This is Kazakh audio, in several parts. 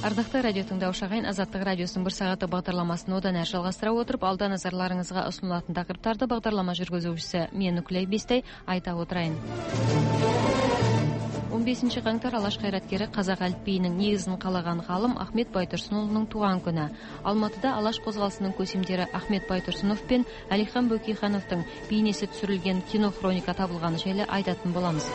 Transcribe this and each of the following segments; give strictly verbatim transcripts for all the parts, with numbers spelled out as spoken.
Ардақты радио тыңдаушы ағайын, Азаттық радиосының бір сағаты бағдарламасын одан әрі жалғастыра отырып, алда назарларыңызға ұсынылатын тақырыптарды бағдарлама жүргізушісі мен Үкілей Бестай айта отырайын. он бесінші қаңтар алаш қайраткері қазақ әліпбиінің негізін қалаған ғалым Ахмет Байтұрсынұлының туған күні. Алматыда алаш қозғалысының көсемдері Ахмет Байтұрсынов пен Әлихан Бөкейхановтың бейнесі түсірілген кино хроника табылғаны жайлы айтатын боламыз.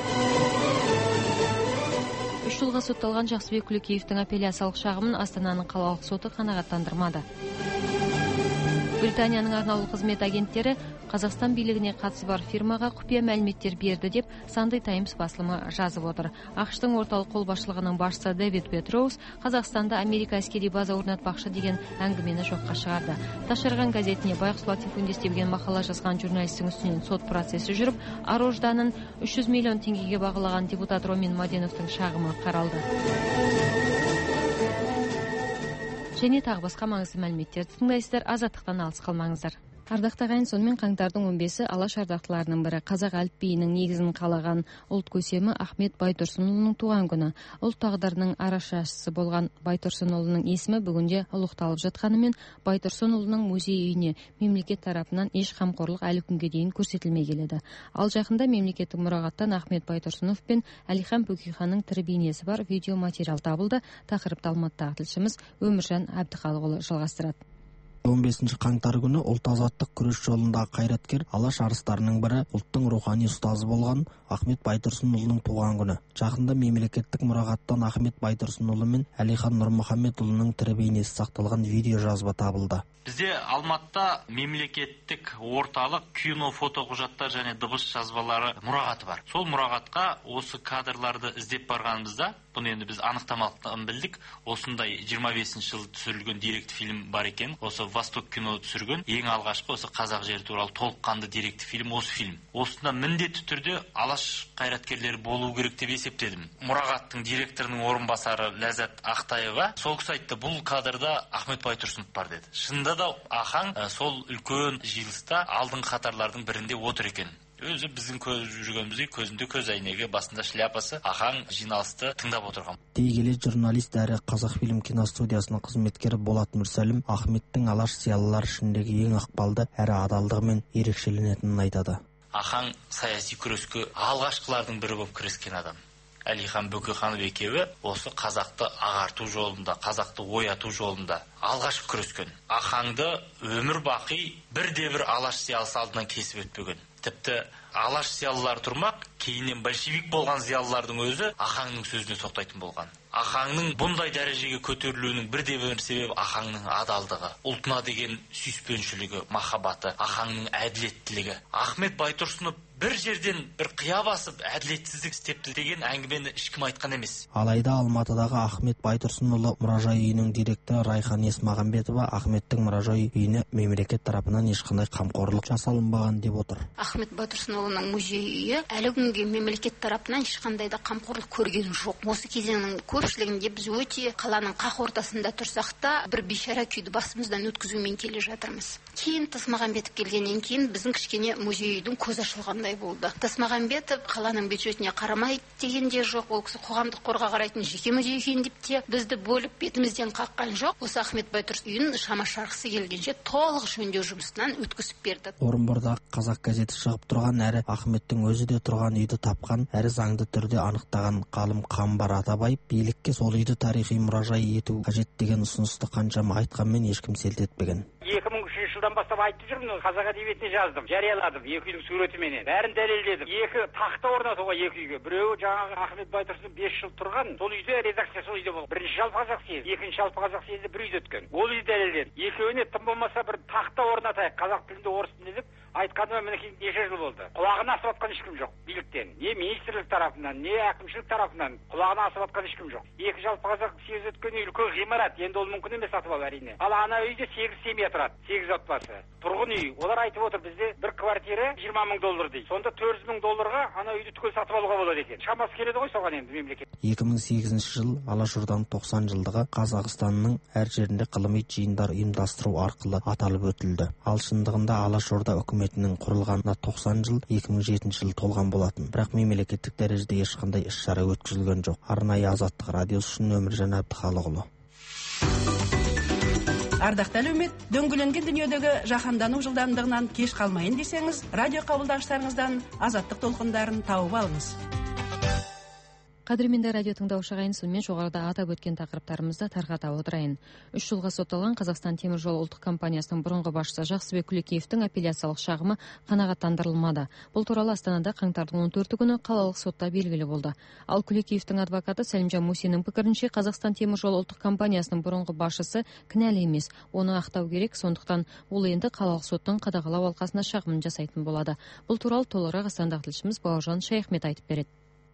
Үш жылға сотталған Жақсыбек Күлекеевтің апелляциялық шағымын Астананың қалалық соты қанағаттандырмады. Британияның арнаулы қызмет агенттері Қазақстан билігіне қатысы бар фирмаға құпия мәліметтер берді деп Sunday Times басылымы жазып отыр. ақш-тың орталық қолбасшылығының басшысы Дэвид Петроус Қазақстанда Америка әскери база орнатпақшы деген әңгімені жоққа шығарды. Ташарған газетіне Байғұс Латифундис деген мақала жазған журналистің үстінен сот процесі жүріп, Арожданың үш жүз миллион теңгеге бағалаған депутат Ромин Маденовтың шағымы қаралды. Және тағы басқа маңызды мәліметтерді тыңдайсыздар, азаттықтан алыс қалмаңыздар. Ардақты ағайын, сонымен қаңтардың он бесі алаш ардақтыларының бірі, қазақ әліпбиінің негізін қалаған ұлт көсемі Ахмет Байтұрсынұлының туған күні. Ұлт тағдырының арашашысы болған Байтұрсынұлының есімі бүгінде ұлықталып жатқанымен, Байтұрсынұлының музей үйіне мемлекет тарапынан еш қамқорлық әлі күнге дейін көрсетілмей келеді. Ал жақында мемлекеттік мұрағаттан Ахмет Байтұрсынов пен Әлихан Бөкейханның тірі бейнесі бар видеоматериал табылды. Тақырыпты Алматыдағы тілшіміз Өміржан Әбдіхалықұлы жалғастырады. он бесінші қаңтар күні ұлт азаттық күрес жолындағы қайраткер, алаш арыстарының бірі, ұлттың рухани ұстазы болған Ахмет Байтұрсынұлының туған күні. Жақында мемлекеттік мұрағаттан Ахмет Байтұрсынұлы мен Әлихан Нұрмұхамедұлының тірі бейнесі сақталған видео жазба табылды. Бізде Алматыда мемлекеттік орталық кино фотоқұжаттар және дыбыс жазбалары мұрағаты бар. Сол мұрағатқа осы кадрларды іздеп барғанымызда, бұны енді біз анықтамалықтан білдік, осындай жиырма бесінші жылы түсірілген деректі фильм бар екен. Осы Восток кино түсірген ең алғашқы осы қазақ жері туралы толыққанды деректі фильм осы фильм. Осында міндетті түрде алаш қайраткерлері болу керек деп есептедім. Мұрағаттың директорының орынбасары Ләззат Ақтаева сол кісі айтты, бұл кадрда Ахмет Байтұрсынов бар деді. Шынында да Ахаң сол үлкен жиылыста алдыңғы қатарлардың бірінде отыр екен. Өзі біздің көз жүргенімізде көзінде көз әйнегі, басында шляпасы, Ахаң жиналысты тыңдап отырған. Дей келе журналист әрі Қазақфильм киностудиясының қызметкері Болат Мүрсәлім Ахметтің алаш зиялылар ішіндегі ең ықпалды әрі адалдығымен ерекшеленетінін айтады. Ахаң саяси күреске алғашқылардың бірі болып кіріскен адам. Әлихан Бөкейханов екеуі осы қазақты ағарту жолында, қазақты ояту жолында алғашқы күрескен. Ахаңды өмір бақи бірде-бір алаш зиялысы алдынан кесіп өтпеген. Тіпті алаш зиялылар тұрмақ, кейіннен большевик болған зиялылардың өзі Ахаңның сөзіне тоқтайтын болған. Ахаңның бұндай дәрежеге көтерілуінің бірде-бір себебі Ахаңның адалдығы, ұлтына деген сүйіспеншілігі, махаббаты, Ахаңның әділеттілігі. Ахмет Байтұрсынов бір жерден бір қия басып әділетсіздік істепті деген әңгімені ешкім айтқан емес. Алайда Алматыдағы Ахмет Байтұрсынұлы мұражай үйінің директоры Райхан Есмағамбетова Ахметтің мұражай үйіне мемлекет тарапынан ешқандай қамқорлық жасалынбаған деп отыр. Ахмет Байтұрсынұлының музей үйі әлі күнге мемлекет тарапынан ешқандай да қамқорлық көрген жоқ. Осы кезеңнің көпшілігінде біз өте қаланың қақ ортасында тұрсақ та бір бейшара күйді басымыздан өткізумен келе жатырмыз. Кейін Тасмағамбетов келгеннен кейін біздің кішкене музей үйдің көз ашылғандай болды. Тасмағамбетов қаланың бюджетіне қарамайды деген де жоқ. Ол кісі қоғамдық қорға қарайтын жеке музей екен деп те бізді бөліп бетімізден қаққан жоқ. Осы Ахмет Байтұрсынов үйін шама шарқысы келгенше толық жөндеу жұмысынан өткізіп берді. Орынбордағы Қазақ газеті шығып тұрған әрі Ахметтің өзі де тұрған үйді тапқан әрі заңды түрде анықтаған ғалым Қамбар Атабаев билікке сол үйді тарихи мұражай ету қажет деген ұсынысты қаншама айтқанмен ешкім селт етпеген. екі мың үшінші жылдан бастап айтып жүрмін, қазақ әдебиетіне жаздым, жарияладым, екі үйдің суретіменен. Бәрін дәлелдедім. Екі тақта орнатуға екі үйге. Біреуі жаңағы Ахмет Байтұрсынов бес жыл тұрған, сол үйде редакция сол үйде болды. Бірінші жалпы қазақ съезі, екінші жалпы қазақ съезі бір үйде өткен. Ол үйді дәлелдедім. Екеуіне тым болмаса бір тақта орнатайық, қазақ тілінде, орыс тілінде деп айтқаныма мінекей неше жыл болды. Құлағына асып атқан ешкім жоқ биліктен. Не министрлік тарапынан, не әкімшілік тарапынан құлағына асып атқан ешкім жоқ. Екі жалпы қазақ съезі өткен үй үлкен ғимарат, енді ол мүмкін емес сатып алу әрине. Ал ана үйде сегіз семья тұрады, сегіз отбасы. Тұрғын үй. Олар айтып отыр, бізде бір квартира жиырма мың доллар дейді. Сонда төрт жүз мың долларға ана үйді түгел сатып алуға болады екен. Шамасы келеді ғой соған енді мемлекет. екі мың сегізінші жыл Алашорданың тоқсан жылдығы Қазақстанның әр жерінде ғылыми жиындар ұйымдастыру арқылы аталып өтілді. Ал шындығында Алашорда үкіметінің құрылғанына тоқсан жыл екі мың жетінші жыл толған болатын. Бірақ мемлекеттік дәрежеде ешқандай іс-шара өткізілген жоқ. Арнайы Азаттық радиосы үшін Өміржан Әбдіхалықұлы. Ардақты әлеумет, дөңгеленген дүниедегі жаһандану жылдамдығынан кеш қалмайын десеңіз, радио қабылдағыштарыңыздан азаттық толқындарын тауып алыңыз. Қадірменді радио тыңдаушы ағайын, сонымен жоғарыда атап өткен тақырыптарымызды тарқата отырайын. Үш жылға сотталған Қазақстан темір жолы ұлттық компаниясының бұрынғы басшысы Жақсыбек Күлекеевтің апелляциялық шағымы қанағаттандырылмады. Бұл туралы Астанада қаңтардың он төрті күні қалалық сотта белгілі болды. Ал Күлекеевтің адвокаты Сәлімжан Мусиннің пікірінше, Қазақстан темір жолы ұлттық компаниясының бұрынғы басшысы кінәлі емес, оны ақтау керек, сондықтан ол енді қалалық соттың қадағалау алқасына шағымын жасайтын болады. Бұл туралы толығырақ Астанадағы тілшіміз Бауыржан Шаяхмет айтып береді.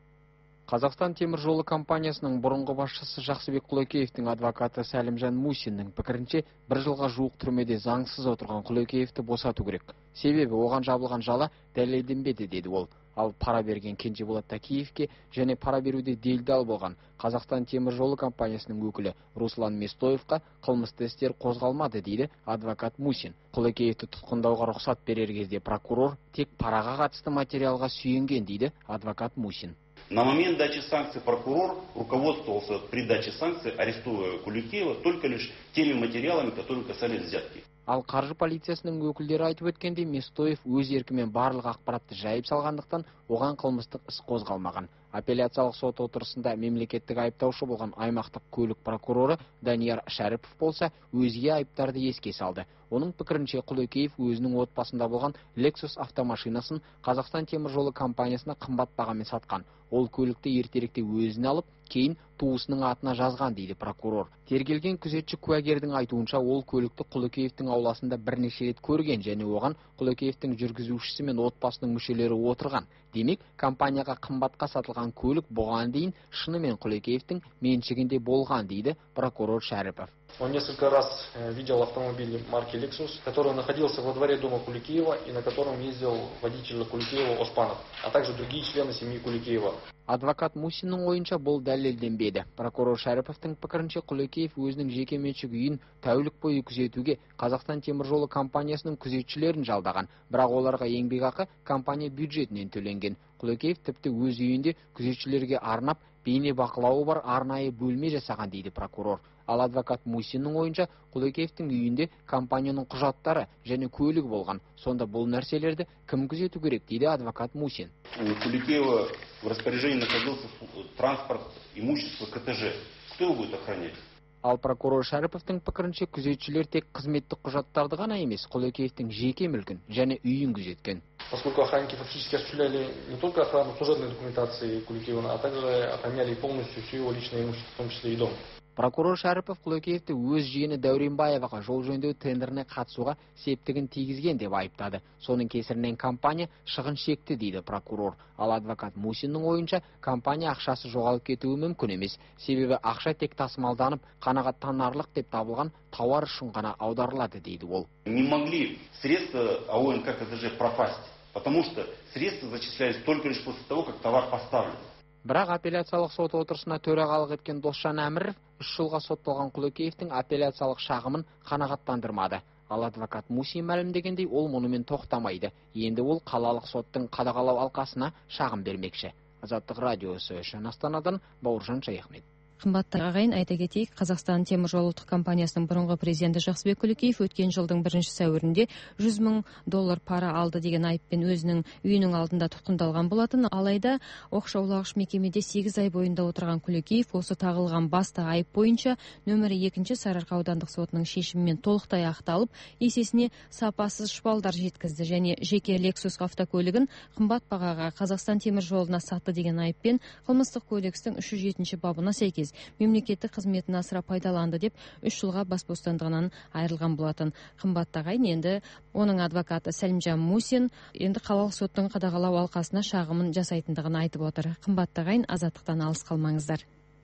Қазақстан темір жолы компаниясының бұрынғы басшысы Жақсыбек Құлекеевтің адвокаты Сәлімжан Мусиннің пікірінше, бір жылға жуық түрмеде заңсыз отырған Құлекеевті босату керек. Себебі оған жабылған жала дәлелденбеді, деді ол. Ал пара берген Кенжеболат Такеевке және пара беруде делдал болған Қазақстан темір жолы компаниясының өкілі Руслан Местоевқа қылмысты істер қозғалмады, дейді адвокат Мусин. Құлекеевті тұтқындауға рұқсат берер кезде прокурор тек параға қатысты материалға сүйенген, дейді адвокат Мусин. На момент дачи санкций прокурор руководствовался при даче санкций, арестуя Куликеева, только лишь теми материалами, которые касались взятки. Ал қаржы полициясының өкілдері айтып өткенде, Местоев өз еркімен барлық ақпаратты жайып салғандықтан, оған қылмыстық іс қозғалмаған. Апелляциялық сот отырысында мемлекеттік айыптаушы болған аймақтық көлік прокуроры Данияр Шәріпов болса, өзге айыптарды еске салды. Оның пікірінше, Құлекеев өзінің отбасында болған Lexus автомашинасын Қазақстан темір жолы компаниясына қымбат бағамен сатқан. Ол көлікті ертеректе өзіне алып, кейін туысының атына жазған, дейді прокурор. Тергелген күзетші куәгердің айтуынша, ол көлікті Құлекеевтің ауласында бірнеше рет көрген және оған Құлекеевтің жүргізушісі мен отбасының мүшелері отырған. Демек, компанияға қымбатқа сатылған көлік бұған дейін шынымен Құлекеевтің меншігінде болған, дейді прокурор Шәріпов. Он несколько раз видел автомобиль марки Lexus, который находился во дворе дома Куликеева и на котором ездил водитель Куликеева Оспанов, а также другие члены семьи Куликеева. Адвокат Мусиннің ойынша бұл дәлелденбеді. Прокурор Шәріповтың пікірінше, Құлекеев өзінің жеке меншік үйін тәулік бойы күзетуге Қазақстан темір жолы компаниясының күзетшілерін жалдаған, бірақ оларға еңбекақы компания бюджетінен төленген. Құлекеев тіпті өз үйінде күзетшілерге арнап бейне бақылауы бар арнайы бөлме жасаған, дейді прокурор. Ал адвокат Мусиннің ойынша, Құлекеевтің үйінде компанияның құжаттары және көлік болған. Сонда бұл нәрселерді кім күзету керек, дейді адвокат Мусин. У Куликеева в распоряжении находился транспорт, имущество КТЖ. Кто его будет охранять? Ал прокурор Шәріповтің пікірінше, күзетшілер тек қызметтік құжаттарды ғана емес, Құлекеевтің жеке мүлкін және үйін күзеткен. Поскольку охранники фактически осуществляли не только охрану служебной документации Куликеева, а также охраняли полностью все его личное имущество, в том числе и дом. Прокурор Шәріпов Құлекеевті өз жиені Дәуренбаеваға жол жөндеу тендеріне қатысуға септігін тигізген деп айыптады. Соның кесірінен компания шығын шекті, дейді прокурор. Ал адвокат Мусиннің ойынша, компания ақшасы жоғалып кетуі мүмкін емес. Себебі ақша тек тасымалданып, қанағаттанарлық деп табылған тауар үшін ғана аударылады, дейді ол. Не могли средства АО НК КТЖ пропасть, потому что средства зачислялись только лишь после того, как товар поставлен. Бірақ апелляциялық сот отырысына төрағалық еткен Досжан Әміров үш жылға сотталған Құлекеевтің апелляциялық шағымын қанағаттандырмады. Ал адвокат Мусин мәлімдегендей, ол мұнымен тоқтамайды. Енді ол қалалық соттың қадағалау алқасына шағым бермекші. Азаттық радиосы үшін Астанадан Бауыржан Шаяхмет. Қымбатты ағайын, айта кетейік, Қазақстан темір жолы ұлттық компаниясының бұрынғы президенті Жақсыбек Күлекеев өткен жылдың бірінші сәуірінде жүз мың доллар пара алды деген айыппен өзінің үйінің алдында тұтқындалған болатын. Алайда оқшаулағыш мекемеде сегіз ай бойында отырған Күлекеев осы тағылған басты айып бойынша нөмірі екінші Сарыарқа аудандық сотының шешімімен толықтай ақталып, есесіне сапасыз шпалдар жеткізді және жеке Lexus автокөлігін қымбат бағаға Қазақстан темір жолына сатты деген айыппен қылмыстық кодекстің үш жүз жетінші бабына сәйкес мемлекеттік қызметін асыра пайдаланды деп үш жылға бас бостандығынан айырылған болатын. Қымбатты ағайын, енді оның адвокаты Сәлімжан Мусин енді қалалық соттың қадағалау алқасына шағымын жасайтындығын айтып отыр. Қымбатты ағайын, азаттықтан алыс қалмаңыздар.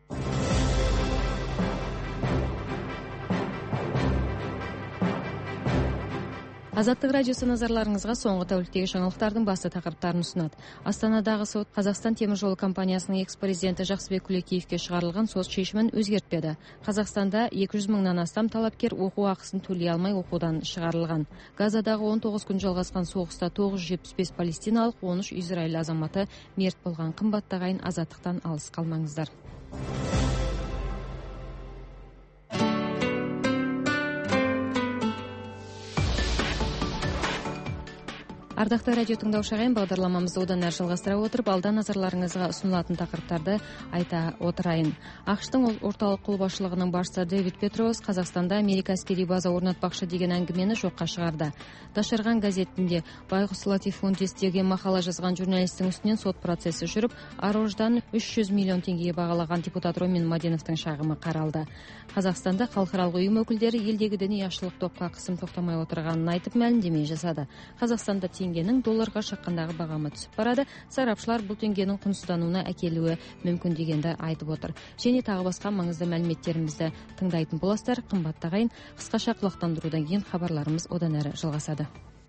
Азаттық радиосы назарларыңызға соңғы тәуліктегі жаңалықтардың басты тақырыптарын ұсынады. Астанадағы сот Қазақстан темір жолы компаниясының экс-президенті Жақсыбек Күлекеевке шығарылған сот шешімін өзгертпеді. Қазақстанда екі жүз мыңнан астам талапкер оқу ақысын төлей алмай оқудан шығарылған. Газадағы он тоғыз күн жалғасқан соғыста тоғыз жүз жетпіс бес палестиналық, он үш Израиль азаматы мерт болған. Қымбатты ағайын, азаттықтан алыс қалмаңыздар. Ардакты радио тыңдаушы ағайын, бағдарламамызды одан әрі жалғастыра отырып, алда назарларыңызға ұсынылатын тақырыптарды айта отырайын. ақш-тың орталық қолбасшылығының басшысы Дэвид Петрос Қазақстанда Америка әскери база орнатпақшы деген әңгімені жоққа шығарды. Ташырған газетінде Байғұс Латифундис деген мақала жазған журналистің үстінен сот процесі жүріп, Арождан үш жүз миллион теңгеге бағалаған депутат Ромин Мадиновтың шағымы қаралды. Қазақстанда халықаралық ұйым өкілдері елдегі діни ашылық топқа қысым тоқтамай отырғанын айтып мәлімдеме жасады. Қазақстанда теңгенің долларға шаққандағы бағамы түсіп барады. Сарапшылар бұл теңгенің құнсыздануына әкелуі мүмкін дегенді айтып отыр. Және тағы басқа маңызды мәліметтерімізді тыңдайтын боласыздар. Қымбатты ағайын, қысқаша құлақтандырудан кейін хабарларымыз одан әрі жалғасады.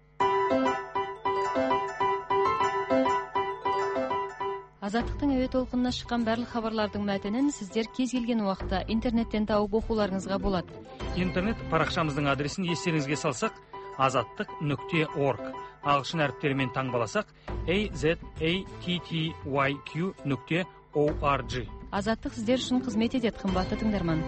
Азаттықтың әуе толқынына шыққан барлық хабарлардың мәтінін сіздер кез келген уақытта интернеттен тауып оқуларыңызға болады. Интернет парақшамыздың адресін естеріңізге салсақ, азаттық нүкте орг. Ағылшын әріптерімен таңбаласақ, a z a t t y q нүкте org. Азаттық сіздер үшін қызмет етеді, қымбатты тыңдарман.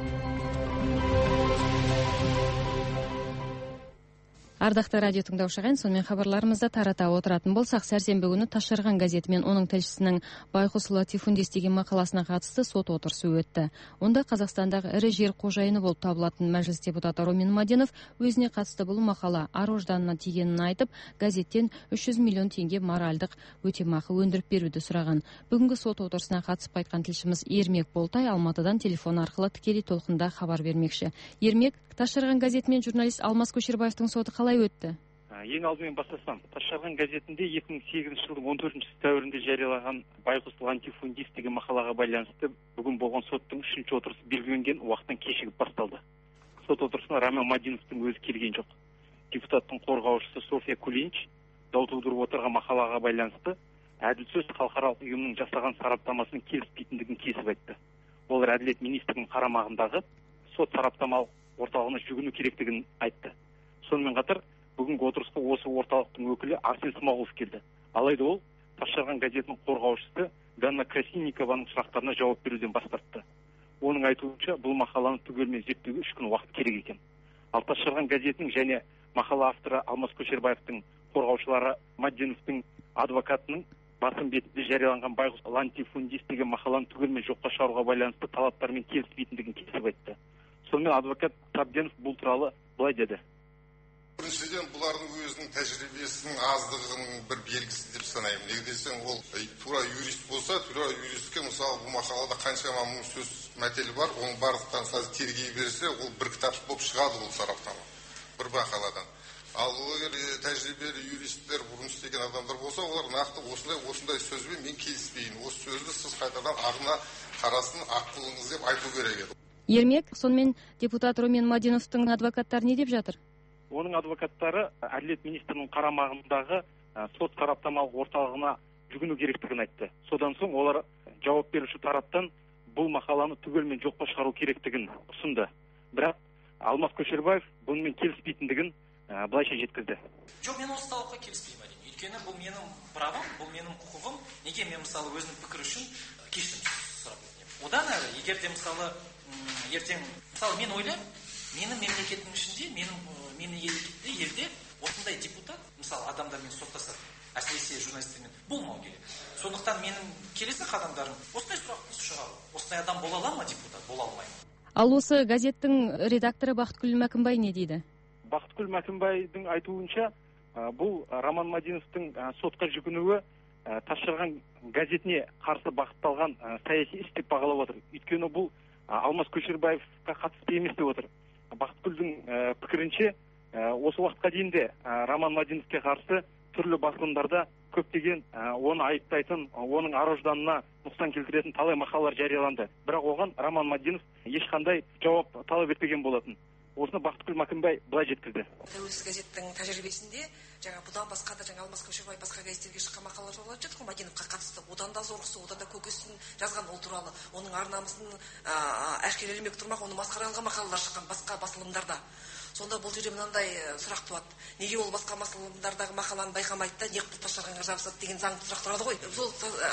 Ардақты радио тыңдаушы ағайын, сонымен хабарларымызды тарата отыратын болсақ, сәрсенбі күні Ташырған газеті мен оның тілшісінің Байғұс Латифундис деген мақаласына қатысты сот отырысы өтті. Онда Қазақстандағы ірі жер қожайыны болып табылатын мәжіліс депутаты Ромин Мадинов өзіне қатысты бұл мақала ар-ожданына тигенін айтып, газеттен үш жүз миллион теңге моральдық өтемақы өндіріп беруді сұраған. Бүгінгі сот отырысына қатысып қайтқан тілшіміз Ермек Болтай Алматыдан телефон арқылы тікелей толқында хабар бермекші. Ермек, Ташырған газеті мен журналист Алмас Көшербаевтың соты қалай өтті? Ең алдымен бастасам, Ташырған газетінде екі мың сегізінші жылдың он төртінші сәуірінде жариялаған Байғұс Латифундис деген мақалаға байланысты бүгін болған соттың үшінші отырысы белгіленген уақыттан кешігіп басталды. Сот отырысына Ромин Мадиновтың өзі келген жоқ. Депутаттың қорғаушысы София Кулинч дау тудырып отырған мақалаға байланысты әділ сөз халықаралық ұйымның жасаған сараптамасының келіспейтіндігін кесіп айтты. Олар әділет министрінің қарамағындағы сот сараптамалық орталығына жүгіну керектігін айтты. Сонымен қатар бүгінгі отырысқа осы орталықтың өкілі Арсен Смағұлов келді. Алайда ол Ташырған газетінің қорғаушысы Ганна Красильникованың сұрақтарына жауап беруден бас тартты. Оның айтуынша бұл мақаланы түгелімен зерттеуге үш күн уақыт керек екен. Ал Ташырған газетінің және мақала авторы Алмас Көшербаевтың қорғаушылары Мадиновтың адвокатының басым бетінде жарияланған Байғұс Латифундис деген мақаланы түгелімен жоққа шығаруға байланысты талаптармен келіспейтіндігін кесіп айтты. Сонымен адвокат Табденов бұл туралы былай деді. Біріншіден, бұлардың өзінің тәжірибесінің аздығының бір белгісі деп санаймын. Неге десең, ол тура юрист болса, тура юристке мысалы бұл мақалада қаншама мың сөз мәтелі бар, оның барлықтан сәз тергей берсе, ол бір кітап болып шығады ол сараптама, бір мақаладан. Ал егер тәжірибелі юристтер бұрын істеген адамдар болса, олар нақты осындай осындай сөзбен мен келіспеймін. Осы сөзді сіз қайтадан ағына қарасын ақылыңыз деп айту керек еді. Ермек, сонымен депутат Ромин Мадиновтың адвокаттары не деп жатыр? Оның адвокаттары әділет министрінің қарамағындағы сот сараптамалық орталығына жүгіну керектігін айтты. Содан соң олар жауап беруші тараптан бұл мақаланы түгелімен жоққа шығару керектігін ұсынды. Бірақ Алмас Көшербаев бұнымен келіспейтіндігін былайша жеткізді. Жоқ, мен осы талапқа келіспеймін. Өйткені бұл менің правым, бұл менің құқығым. Неге мен мысалы өзінің пікірі үшін кешірім сұрап кетемін. Одан әрі, егер де мысалы ертең, мысалы мен ойлаймын, менің мемлекеттің ішінде, менің менің елде, елде осындай депутат, мысалы адамдармен соттасады, әсіресе журналистермен болмау керек. Сондықтан менің келесі қадамдарым осындай сұрақты шығару. Осындай адам бола ала ма депутат, бола алмаймын. Ал осы газеттің редакторы Бақытгүл Мәкімбай не дейді? Бақытгүл Мәкімбайдың айтуынша, бұл Роман Мадиновтың сотқа жүгінуі Ташырған газетіне қарсы бағытталған саяси іс деп бағалап отыр. Өйткені бұл Алмас Көшербаевқа қатысты емес деп отыр. Бақытгүлдің пікірінше, осы уақытқа дейін де Роман Мадиновке қарсы түрлі басылымдарда көптеген оны айыптайтын, оның ар-ожданына нұқсан келтіретін талай мақалалар жарияланды. Бірақ оған Роман Мадинов ешқандай жауап талап етпеген болатын. Осыны Бақытгүл Мәкімбай былай жеткізді. Тәуелсіз газеттің тәжірибесінде жаңа бұдан басқа да жаңа Алмас Көшербаев басқа газеттерге шыққан мақалалар жолданып жатыр ғой, Мадиновқа қатысты. Одан да зорғысы, одан да көкесін жазған ол туралы. Оның ар-намысын әшкерелемек тұрмақ, оны масқаралаған мақалалар шыққан басқа басылымдарда. Сонда бұл жерде мынандай сұрақ туады. Неге ол басқа басылымдардағы мақаланы байқамайды да неғып Ташырғанға жабысады деген заңды сұрақ тұрады ғой. Сол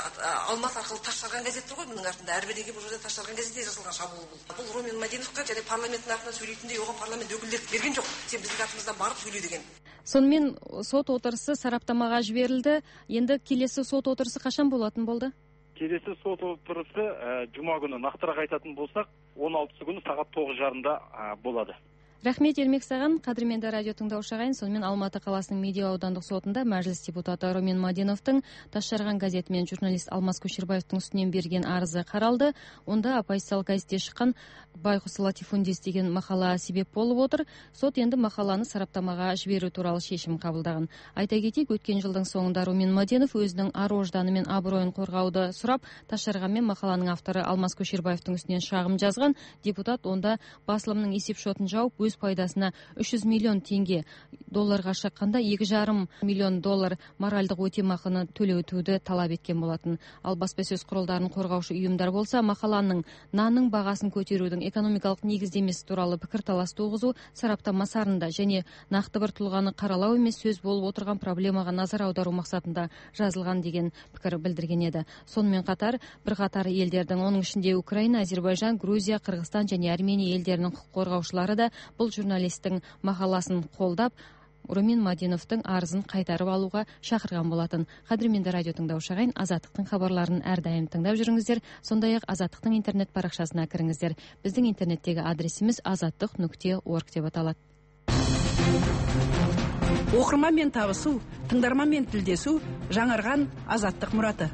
Алмас арқылы Ташырған газет тұр ғой мұның артында. Әрбірдегі бұл жерде Ташырған газетіне жасалған шабуыл бұл. Бұл Ромин Мадиновқа және парламенттің атынан сөйлейтіндей оған парламент өкілдері берген жоқ. Сен біздің атымыздан барып сөйле деген. Сонымен сот отырысы сараптамаға жіберілді. Енді келесі сот отырысы қашан болатын болды? Келесі сот отырысы жұма күні, нақтырақ айтатын болсақ, он алтысы күні сағат тоғыз жарымда болады. Рахмет Ермек саған. Қадірменді радио тыңдаушы ағайын, сонымен Алматы қаласының Медеу аудандық сотында мәжіліс депутаты Румен Маденовтың Тасжарған газеті мен журналист Алмас Көшербаевтың үстінен берген арызы қаралды. Онда оппозициялық газетте шыққан Байғұс латифундис деген мақала себеп болып отыр. Сот енді мақаланы сараптамаға жіберу туралы шешім қабылдаған. Айта кетейік, өткен жылдың соңында Румен Маденов өзінің ар-ожданы мен абыройын қорғауды сұрап, Тасжарған мен мақаланың авторы Алмас Көшербаевтың үстінен шағым жазған. Депутат онда басылымның есеп шотын жауып, өз пайдасына үш жүз миллион теңге, долларға шаққанда екі жарым миллион доллар моральдық өтемақыны төлеуді талап еткен болатын. Ал баспасөз құралдарын қорғаушы ұйымдар болса, мақаланың нанның бағасын көтерудің экономикалық негіздемесі туралы пікірталас туғызу сараптама сарында және нақты бір тұлғаны қаралау емес, сөз болып отырған проблемаға назар аудару мақсатында жазылған деген пікір білдірген еді. Сонымен қатар бірқатар елдердің, оның ішінде Украина, Азербайжан, Грузия, Қырғызстан және Армения елдерінің құқық қорғаушылары да бұл журналистің мақаласын қолдап, Румен Маденовтың арызын қайтарып алуға шақырған болатын. Қадірменді радио тыңдаушы ағайын, Азаттықтың хабарларын әрдайым тыңдап жүріңіздер. Сондай-ақ Азаттықтың интернет парақшасына кіріңіздер. Біздің интернеттегі адресіміз азаттық нүкте орг деп аталады. Оқырманмен табысу, тыңдарманмен тілдесу, жаңарған Азаттық мұраты.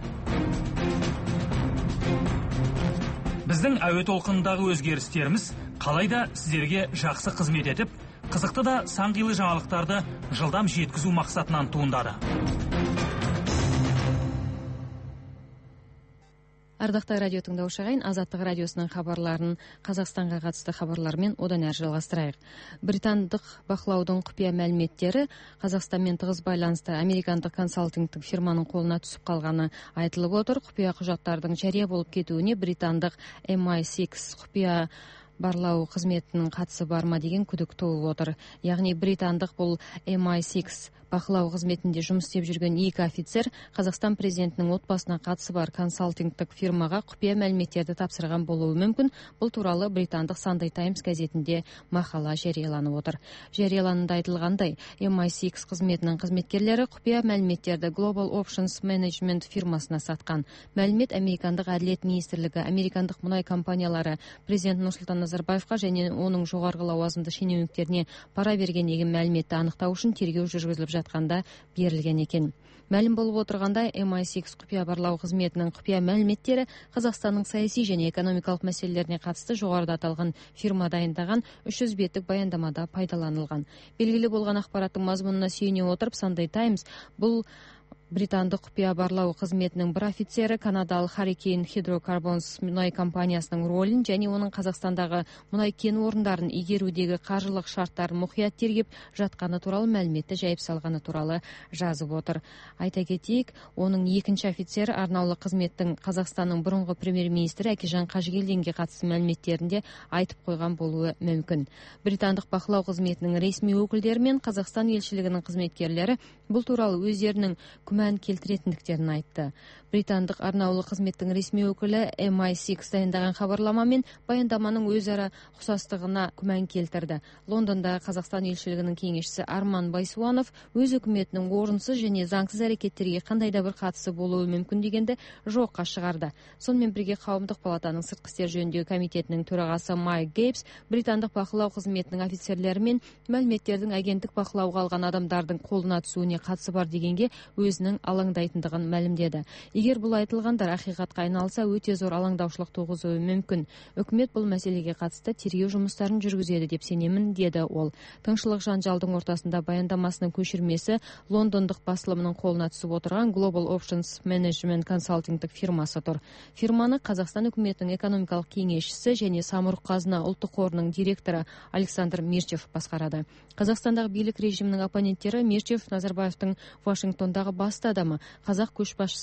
Біздің әуе толқынындағы өзгерістеріміз қалайда сіздерге жақсы қызмет етіп, қызықты да сан қилы жаңалықтарды жылдам жеткізу мақсатынан туындады. Ардақты радио тыңдаушы ағайын, Азаттық радиосының хабарларын, Қазақстанға қатысты хабарлармен одан әрі жалғастырайық. Британдық бақылаудың құпия мәліметтері Қазақстанмен тығыз байланысты американдық консалтингтік фирманың қолына түсіп қалғаны айтылып отыр. Құпия құжаттардың жария болып кетуіне британдық эм ай сикс құпия барлау қызметінің қатысы бар ма деген күдік туып отыр. Яғни британдық бұл эм ай сикс бақылау қызметінде жұмыс істеп жүрген екі офицер Қазақстан президентінің отбасына қатысы бар консалтингтік фирмаға құпия мәліметтерді тапсырған болуы мүмкін. Бұл туралы британдық Sunday Times газетінде мақала жарияланып отыр. Жарияланымда айтылғандай, эм ай сикс қызметінің қызметкерлері құпия мәліметтерді Global Options Management фирмасына сатқан. Мәлімет американдық әділет министрлігі, американдық мұнай компаниялары президент Нұрсұлтан Назарбаевқа және оның жоғарғы лауазымды шенеуніктеріне пара берген деген мәліметті анықтау үшін тергеу жүргізіліп жатқанда берілген екен. Мәлім болып отырғандай, эм ай сикс құпия барлау қызметінің құпия мәліметтері Қазақстанның саяси және экономикалық мәселелеріне қатысты жоғарыда аталған фирма дайындаған үш жүз беттік баяндамада пайдаланылған. Белгілі болған ақпараттың мазмұнына сүйене отырып, Sunday Times бұл британдық құпия барлау қызметінің бір офицері канадалық Hurricane Hydrocarbons мұнай компаниясының рөлін және оның Қазақстандағы мұнай кен орындарын игерудегі қаржылық шарттарын мұқият тергеп жатқаны туралы мәліметті жайып салғаны туралы жазып отыр. Айта кетейік, оның екінші офицері арнаулы қызметтің Қазақстанның бұрынғы премьер-министрі Әкежан Қажыгелдинге қатысты мәліметтерінде айтып қойған болуы мүмкін. Британдық бақылау қызметінің ресми өкілдері мен Қазақстан елшілігінің қызметкерлері бұл туралы өздерінің күмән келтіретіндіктерін айтты. Британдық арнаулы қызметтің ресми өкілі эм ай сикс дайындаған хабарлама мен баяндаманың өзара ұқсастығына күмән келтірді. Лондонда Қазақстан елшілігінің кеңесшісі Арман Байсуанов өз үкіметінің орынсыз және заңсыз әрекеттерге қандай да бір қатысы болуы мүмкін дегенді жоққа шығарды. Сонымен бірге Қауымдық палатаның сыртқы істер жөніндегі комитетінің төрағасы Майк Гейбс британдық бақылау қызметінің офицерлері мен мәліметтердің агенттік бақылауға алған адамдардың қолына түсуіне қатысы бар дегенге өзінің алаңдайтындығын мәлімдеді. Егер бұл айтылғандар ақиқатқа айналса, өте зор алаңдаушылық туғызуы мүмкін. Үкімет бұл мәселеге қатысты тергеу жұмыстарын жүргізеді деп сенемін, деді ол. Тыңшылық жанжалдың ортасында баяндамасының көшірмесі лондондық басылымның қолына түсіп отырған Global Options Management консалтингтік фирмасы тұр. Фирманы Қазақстан үкіметінің экономикалық кеңесшісі және Самұрық қазына ұлттық қорының директоры Александр Мирчев басқарады. Қазақстандағы билік режимінің оппоненттері Мирчев Назарбаевтың Вашингтондағы басты адамы, қазақ көшбасшысының байлығы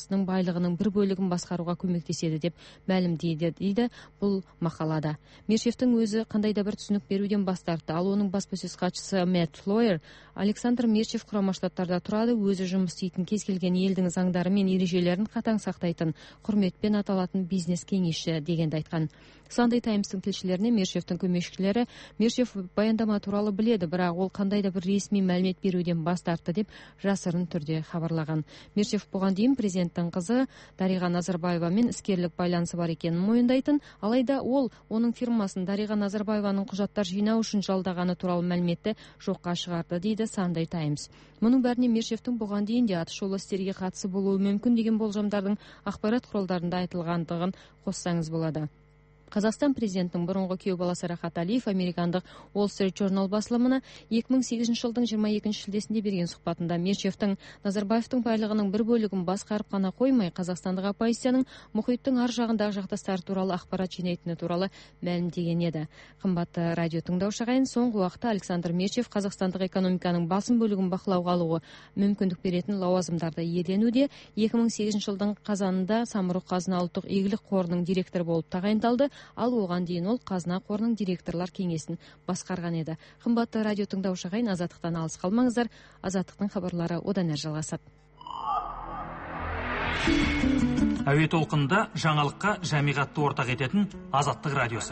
байлығының бір бөлігін басқаруға көмектеседі деп мәлімдейді дейді бұл мақалада. Мершевтің өзі қандай да бір түсінік беруден бас тартты. Ал оның баспасөз хатшысы Мэтт Флойер Александр Мершев Құрама Штаттарда тұрады, өзі жұмыс істейтін кез келген елдің заңдары мен ережелерін қатаң сақтайтын, құрметпен аталатын бизнес кеңесші дегенді айтқан. Sunday Times-тың тілшілеріне Мершевтің көмекшілері Мершев баяндама туралы біледі, бірақ ол қандай да бір ресми мәлімет беруден бас тартты деп жасырын түрде хабарлаған. Мершев бұған дейін президенттің қызы Дариға Назарбаевамен іскерлік байланысы бар екенін мойындайтын, алайда ол оның фирмасын Дариға Назарбаеваның құжаттар жинау үшін жалдағаны туралы мәліметті жоққа шығарды дейді Sunday Times. Мұның бәріне Мершевтің бұған дейін де атышулы істерге қатысы болуы мүмкін деген болжамдардың ақпарат құралдарында айтылғандығын қоссаңыз болады. Қазақстан президентінің бұрынғы күйеу баласы Рахат Алиев американдық Wall Street Journal басылымына екі мың сегізінші жылдың жиырма екінші шілдесінде берген сұхбатында Мершевтің Назарбаевтың байлығының бір бөлігін басқарып қана қоймай, қазақстандық оппозицияның мұхиттың ар жағындағы жақтастары туралы ақпарат жинайтыны туралы мәлімдеген еді. Қымбатты радио тыңдаушы ағайын, соңғы уақытта Александр Мершев қазақстандық экономиканың басым бөлігін бақылауға алуы мүмкіндік беретін лауазымдарды иеленуде. екі мың сегізінші жылдың қазанында Самұрық Қазына ұлттық игілік қорының директоры болып тағайындалды. Ал оған дейін ол Қазына қорының директорлар кеңесін басқарған еді. Қымбатты радио тыңдаушы ағайын, Азаттықтан алыс қалмаңыздар. Азаттықтың хабарлары одан әрі жалғасады. Әуе толқынында жаңалыққа жамиғатты ортақ ететін Азаттық радиосы.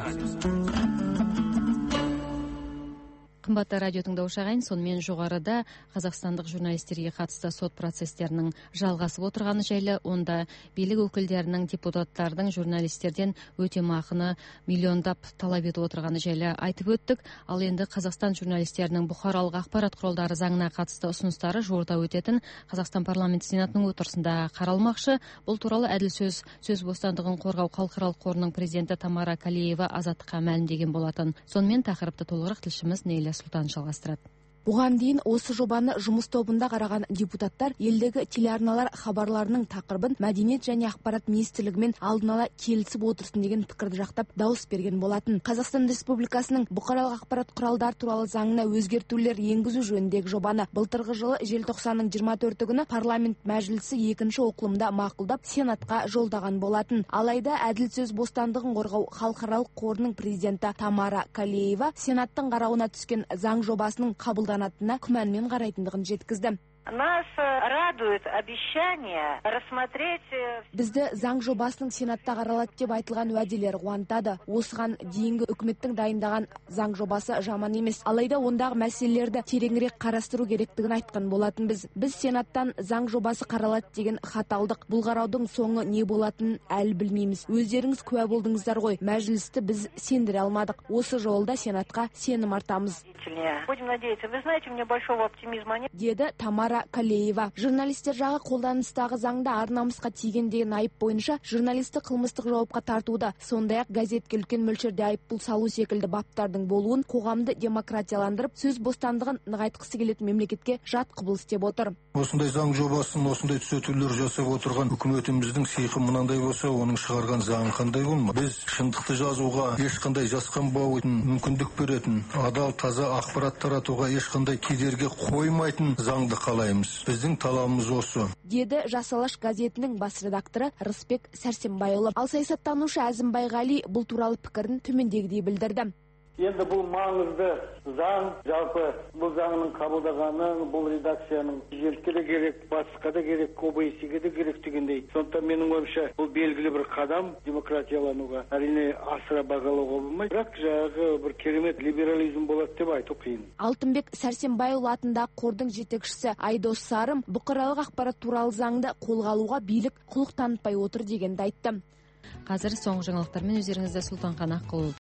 Қымбатты радио тыңдаушы ағайын, сонымен жоғарыда қазақстандық журналистерге қатысты сот процестерінің жалғасып отырғаны жайлы, онда билік өкілдерінің депутаттардың журналистерден өтемақыны миллиондап талап етіп отырғаны жайлы айтып өттік. Ал енді Қазақстан журналистерінің бұқаралық ақпарат құралдары заңына қатысты ұсыныстары жуырда өтетін Қазақстан парламенті сенатының отырысында қаралмақшы. Бұл туралы әділ сөз сөз бостандығын қорғау халықаралық қорының президенті Тамара Калеева Азаттыққа мәлімдеген болатын. Сонымен тақырыпты толығырақ тілшіміз Нейля Сұлтан жалғастырады. Бұған дейін осы жобаны жұмыс тобында қараған депутаттар елдегі телеарналар хабарларының тақырыбын мәдениет және ақпарат министрлігімен алдын ала келісіп отырсын деген пікірді жақтап дауыс берген болатын. Қазақстан Республикасының бұқаралық ақпарат құралдар туралы заңына өзгертулер енгізу жөніндегі жобаны былтырғы жылы желтоқсанның жиырма төрті күні парламент мәжілісі екінші оқылымда мақұлдап сенатқа жолдаған болатын. Алайда әділ сөз бостандығын қорғау халықаралық қорының президенті Тамара Калеева сенаттың қарауына түскен заң жобасының қабылданатынына күмәнмен қарайтындығын жеткізді. Нас радует обещание рассмотреть... Бізді заң жобасының сенатта қаралады деп айтылған уәделер қуантады. Осыған дейінгі үкіметтің дайындаған заң жобасы жаман емес. Алайда ондағы мәселелерді тереңірек қарастыру керектігін айтқан болатын біз. Біз сенаттан заң жобасы қаралады деген хат алдық. Бұл қараудың соңы не болатынын әлі білмейміз. Өздеріңіз куә болдыңыздар ғой. Мәжілісті біз сендіре алмадық. Осы жолда сенатқа сенім артамыз. Будем надеяться. Вы знаете, мне большого оптимизма нет. Деді Тамара Калеева. Журналистер жағы қолданыстағы заңда ар-намысқа тиген деген айып бойынша журналисті қылмыстық жауапқа тартуда, сондай-ақ газетке үлкен мөлшерде айыппұл салу секілді баптардың болуын қоғамды демократияландырып, сөз бостандығын нығайтқысы келетін мемлекетке жат құбылыс деп отыр. Осындай заң жобасын, осындай түзетулер жасап отырған үкіметіміздің сиқы мынандай болса, оның шығарған заңы қандай болмақ? Біз шындықты жазуға ешқандай жасқанбайтын мүмкіндік беретін, адал таза ақпарат таратуға ешқандай кедергі қоймайтын заңды қалаймыз. Біздің талабымыз осы. Деді Жас Алаш газетінің бас редакторы Рысбек Сәрсенбайұлы. Ал саясаттанушы Әзімбай Ғали бұл туралы пікірін төмендегідей білдірді. Енді бұл маңызды заң, жалпы бұл заңның қабылдағаны, бұл редакцияның президентке де керек, басқа да керек, ОБСЕ-ге де керек дегендей. Сондықтан менің ойымша бұл белгілі бір қадам демократиялануға. Әрине асыра бағалауға болмайды, бірақ жаңағы бір керемет либерализм болады деп айту қиын. Алтынбек Сәрсенбайұлы атындағы қордың жетекшісі Айдос Сарым бұқаралық ақпарат туралы заңды қолға алуға билік құлық танытпай отыр дегенді айтты. Қазір соңғы жаңалықтармен өздеріңізді Сұлтанхан Аққұл